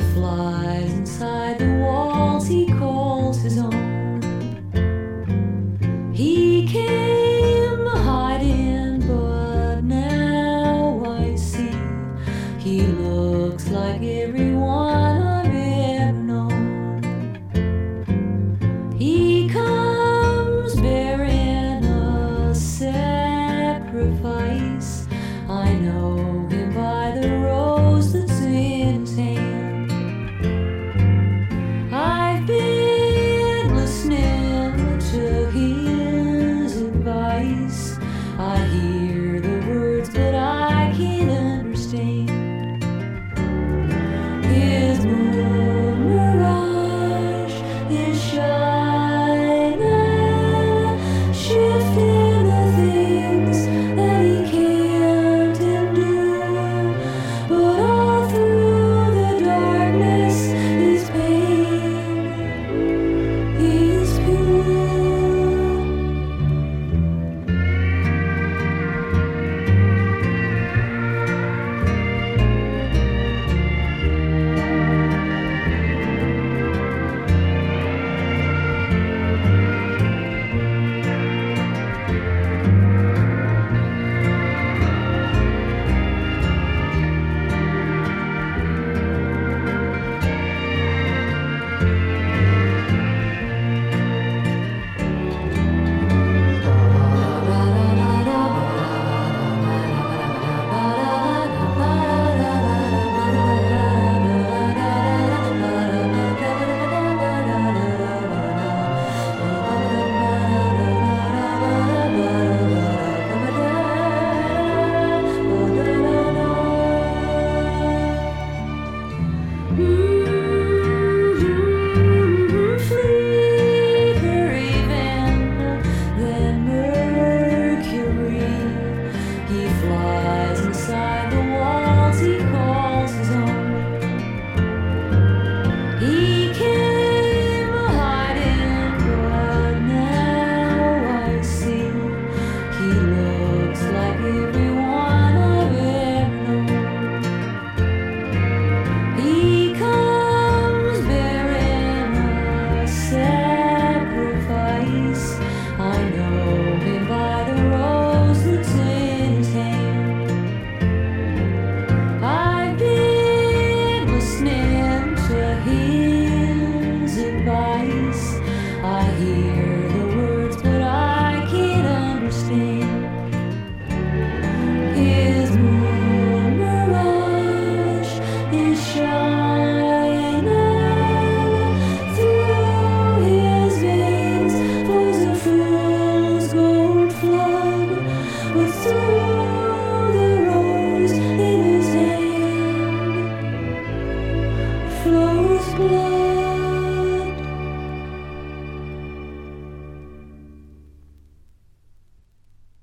flies inside the walls he calls his own. He came hiding, but now I see he looks like everyone I've ever known. He comes bearing a sacrifice. I know him by the rose that's in his hand. I've been listening to his advice. I hear the words, but I can't understand. His moon mirage is shining, shifting the things that he can't endure. But all through the darkness, his pain is pure. Fleeter even than Mercury, he flies inside the walls he calls his own. He came hiding, but now I see he looks like everyone I've ever known. He comes bearing a sacrifice. I know him by the rose that's in his hand. I've been listening to his advice. I hear the words, but I can't understand. His moon mirage is shining through his veins, flows a fool's gold flood, but through the rose in his hand flows blood.